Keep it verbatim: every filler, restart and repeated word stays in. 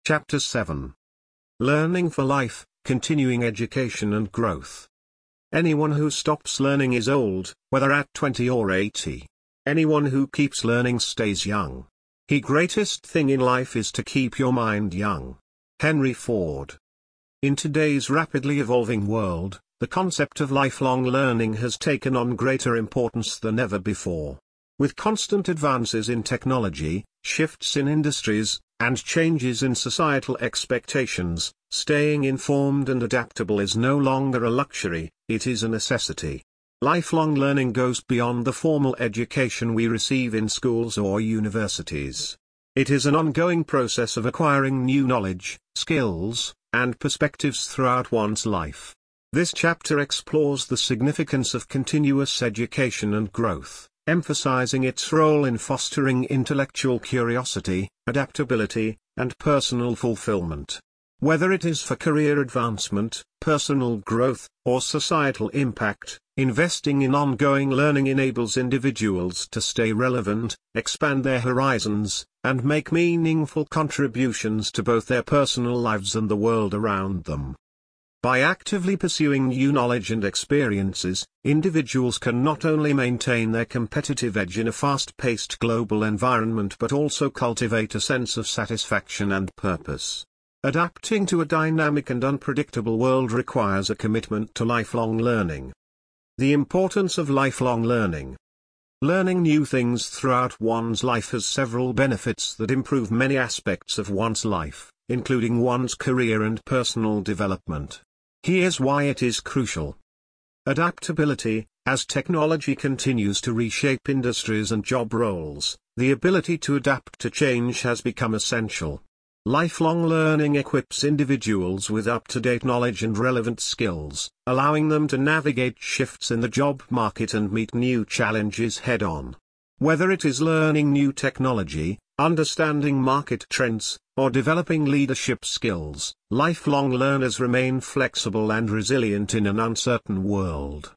Chapter seven. Learning for Life, Continuing Education and Growth. Anyone who stops learning is old, whether at twenty or eighty. Anyone who keeps learning stays young. The greatest thing in life is to keep your mind young. Henry Ford. In today's rapidly evolving world, the concept of lifelong learning has taken on greater importance than ever before. With constant advances in technology, shifts in industries, and changes in societal expectations, staying informed and adaptable is no longer a luxury, it is a necessity. Lifelong learning goes beyond the formal education we receive in schools or universities. It is an ongoing process of acquiring new knowledge, skills, and perspectives throughout one's life. This chapter explores the significance of continuous education and growth, emphasizing its role in fostering intellectual curiosity, adaptability, and personal fulfillment. Whether it is for career advancement, personal growth, or societal impact, investing in ongoing learning enables individuals to stay relevant, expand their horizons, and make meaningful contributions to both their personal lives and the world around them. By actively pursuing new knowledge and experiences, individuals can not only maintain their competitive edge in a fast-paced global environment but also cultivate a sense of satisfaction and purpose. Adapting to a dynamic and unpredictable world requires a commitment to lifelong learning. The importance of lifelong learning. Learning new things throughout one's life has several benefits that improve many aspects of one's life, including one's career and personal development. Here's why it is crucial. Adaptability. As technology continues to reshape industries and job roles, the ability to adapt to change has become essential. Lifelong learning equips individuals with up-to-date knowledge and relevant skills, allowing them to navigate shifts in the job market and meet new challenges head-on. Whether it is learning new technology, understanding market trends, or developing leadership skills, lifelong learners remain flexible and resilient in an uncertain world.